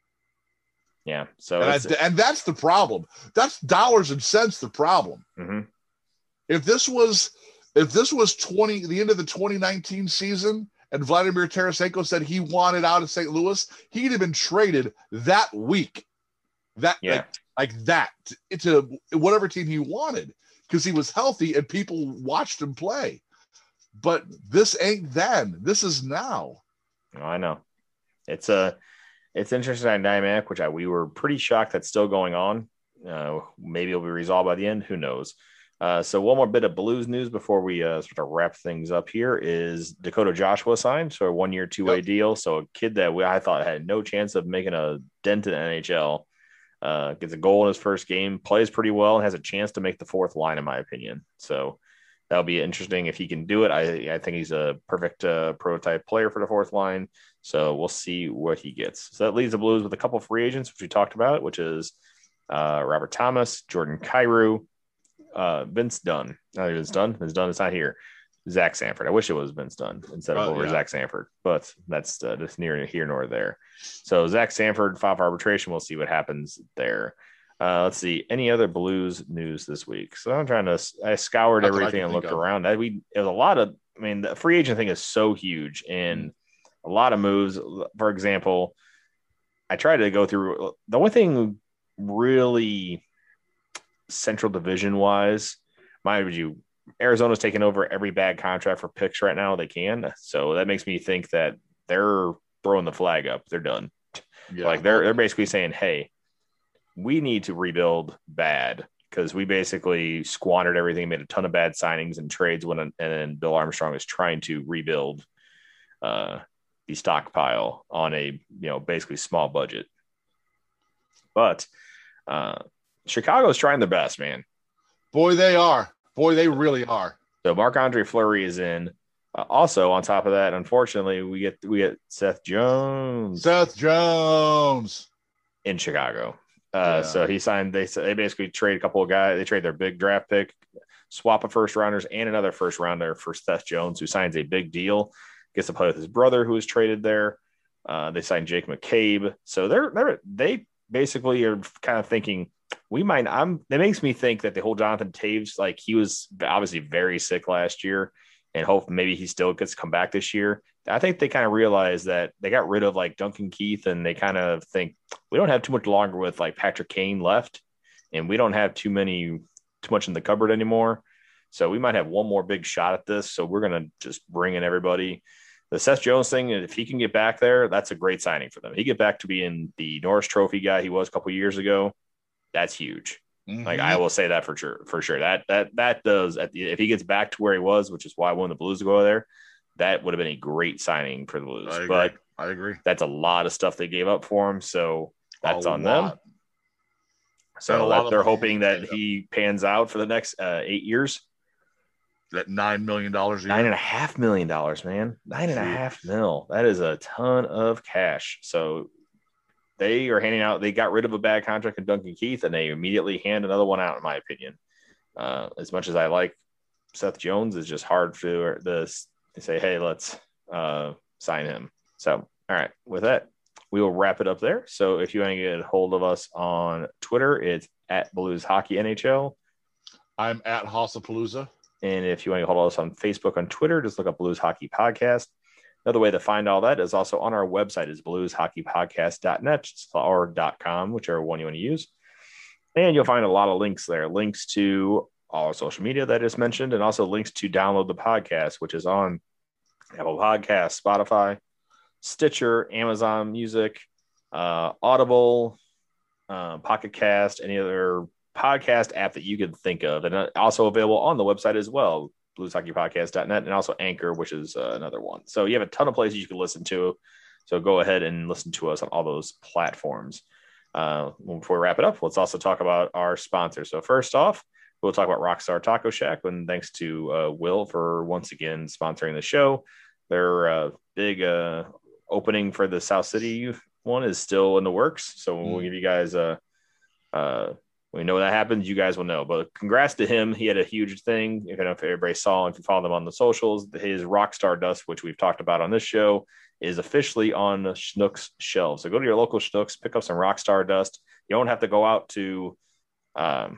Yeah. So, and, I, and that's the problem. That's dollars and cents. The problem. Mm-hmm. If this was, if this was twenty, the end of the twenty nineteen season, and Vladimir Tarasenko said he wanted out of Saint Louis, he'd have been traded that week. That yeah. like, like that to whatever team he wanted because he was healthy and people watched him play. But this ain't then. This is now. Oh, I know. It's a it's interesting dynamic, which I, we were pretty shocked that's still going on. Uh, maybe it'll be resolved by the end. Who knows? Uh, so one more bit of Blues news before we uh, sort of wrap things up here is Dakota Joshua signed, so a one-year, two-way yep. deal. So a kid that we, I thought had no chance of making a dent in the N H L uh, gets a goal in his first game, plays pretty well, and has a chance to make the fourth line, in my opinion. So that'll be interesting if he can do it. I, I think he's a perfect uh, prototype player for the fourth line. So we'll see what he gets. So that leaves the Blues with a couple of free agents, which we talked about, which is uh, Robert Thomas, Jordan Kyrou, Uh, Vince Dunn. No, Vince Dunn. Vince Dunn is not here. Zach Sanford. I wish it was Vince Dunn instead of oh, over yeah. Zach Sanford, but that's uh, just near here nor there. So Zach Sanford, five arbitration. We'll see what happens there. Uh, let's see any other Blues news this week. So I'm trying to. I scoured that's everything and looked of. around. That we it was a lot of. I mean, the free agent thing is so huge and a lot of moves. For example, I tried to go through the only thing really. Central Division wise, mind you, Arizona's taking over every bad contract for picks right now they can. So that makes me think that they're throwing the flag up. They're done. Yeah. Like they're they're basically saying, hey, we need to rebuild bad because we basically squandered everything, made a ton of bad signings and trades when and then Bill Armstrong is trying to rebuild uh, the stockpile on a you know basically small budget. But uh Chicago's trying their best, man. Boy, they are. Boy, they really are. So Marc-Andre Fleury is in. Uh, also, on top of that, unfortunately, we get we get Seth Jones. Seth Jones in Chicago. Uh, Yeah. So he signed. They they basically trade a couple of guys. They trade their big draft pick, swap a first rounders and another first rounder for Seth Jones, who signs a big deal, gets to play with his brother, who was traded there. Uh, they signed Jake McCabe, so they're they're they basically are kind of thinking we might. I'm. It makes me think that the whole Jonathan Taves, like he was obviously very sick last year, and hope maybe he still gets to come back this year. I think they kind of realized that they got rid of like Duncan Keith, and they kind of think we don't have too much longer with like Patrick Kane left, and we don't have too many too much in the cupboard anymore. So we might have one more big shot at this. So we're gonna just bring in everybody. The Seth Jones thing, if he can get back there, that's a great signing for them. He get back to being the Norris Trophy guy he was a couple years ago. That's huge. Mm-hmm. Like I will say that for sure, for sure. That that that does at the if he gets back to where he was, which is why I wanted the Blues to go there. That would have been a great signing for the Blues. I agree. But I agree. That's a lot of stuff they gave up for him, so that's a on lot. them. So that, they're hoping that he pans out for the next uh, eight years. That nine million dollars a year? Nine and a half million dollars, man. Nine and a half mil. That is a ton of cash. So they are handing out. They got rid of a bad contract in Duncan Keith, and they immediately hand another one out. In my opinion, uh, as much as I like Seth Jones, it's just hard for this. They say, hey, let's uh, sign him. So, all right, with that, we will wrap it up there. So if you want to get a hold of us on Twitter, it's at Blues Hockey N H L. I'm at Hossapalooza. And if you want to get a hold of us on Facebook, on Twitter, just look up Blues Hockey Podcast. Another way to find all that is also on our website is blues hockey podcast dot net or .com, whichever one you want to use. And you'll find a lot of links there, links to all our social media that I just mentioned, and also links to download the podcast, which is on Apple Podcasts, Spotify, Stitcher, Amazon Music, uh, Audible, uh, Pocket Cast, any other podcast app that you could think of. And also available on the website as well, blues hockey podcast dot net, and also Anchor, which is uh, another one. So you have a ton of places you can listen to. So go ahead and listen to us on all those platforms. Uh, before we wrap it up, let's also talk about our sponsors. So first off, we'll talk about Rockstar Taco Shack, and thanks to uh, Will for once again sponsoring the show. Their uh, big uh, opening for the South City one is still in the works, so we'll give you guys a. Uh, we know when that happens, you guys will know. But congrats to him; he had a huge thing. If I don't know if everybody saw, if you follow them on the socials, his Rockstar Dust, which we've talked about on this show, is officially on Schnucks shelves. So go to your local Schnucks, pick up some Rockstar Dust. You don't have to go out to. Um,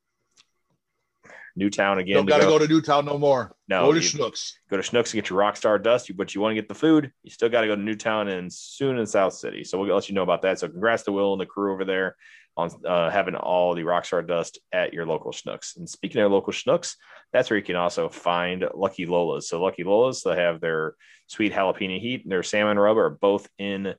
Newtown again. Don't got to go. go to Newtown no more. No, go to Schnucks. Go to Schnucks and get your Rockstar Dust. But you want to get the food, you still got to go to Newtown and soon in South City. So we'll let you know about that. So congrats to Will and the crew over there on uh, having all the Rockstar Dust at your local Schnucks. And speaking of local Schnucks, that's where you can also find Lucky Lola's. So Lucky Lola's, they have their sweet jalapeno heat and their salmon rub are both in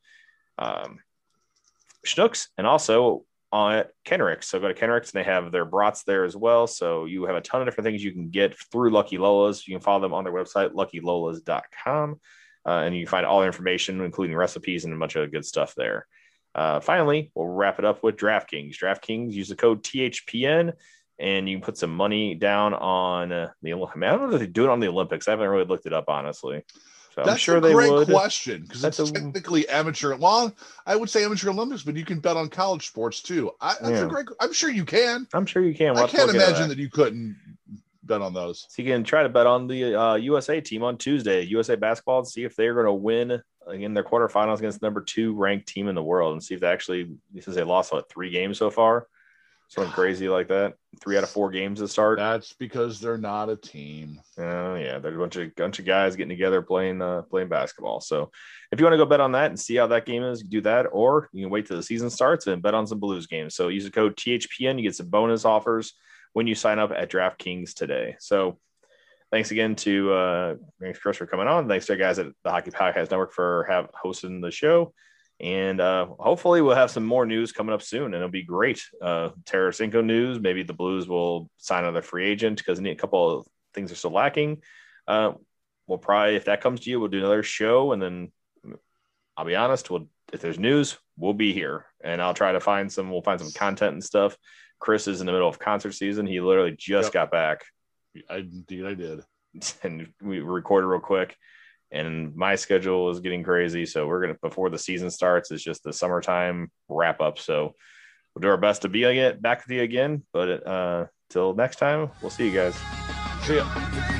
um, Schnucks, and also on Kenrick's. So go to Kenrick's and they have their brats there as well. So you have a ton of different things you can get through Lucky Lola's. You can follow them on their website, lucky lolas dot com. Uh, and you can find all the information, including recipes and a bunch of good stuff there. Uh, finally, we'll wrap it up with DraftKings. DraftKings, use the code T H P N and you can put some money down on uh, the Olympics. I, mean, I don't know if they do it on the Olympics. I haven't really looked it up, honestly. So That's I'm sure a they great would. question because it's a, technically amateur. Well, I would say amateur Olympics, but you can bet on college sports too. I, that's yeah. a great. I'm sure you can. I'm sure you can. We'll I can't imagine that. that you couldn't bet on those. So you can try to bet on the uh, U S A team on Tuesday, U S A basketball, and see if they're going to win in their quarterfinals against the number two ranked team in the world, and see if they actually, since they lost what, three games so far. Something crazy like that. Three out of four games to start. That's because they're not a team. Oh yeah, there's a bunch of bunch of guys getting together playing uh, playing basketball. So if you want to go bet on that and see how that game is, you do that, or you can wait till the season starts and bet on some Blues games. So use the code T H P N, you get some bonus offers when you sign up at DraftKings today. So thanks again to uh, thanks Chris for coming on. Thanks to our guys at the Hockey Podcast Network for have hosting the show. And uh, hopefully we'll have some more news coming up soon, and it'll be great. Uh, Tarasenko news. Maybe the Blues will sign another free agent because a couple of things are still lacking. Uh, we'll probably, if that comes to you, we'll do another show, and then I'll be honest. We'll, if there's news, we'll be here, and I'll try to find some. We'll find some content and stuff. Chris is in the middle of concert season. He literally just yep. got back. I, indeed, I did, and we recorded real quick. And my schedule is getting crazy. So we're going to, before the season starts, it's just the summertime wrap up. So we'll do our best to be back with you again. But uh, till next time, we'll see you guys. See ya.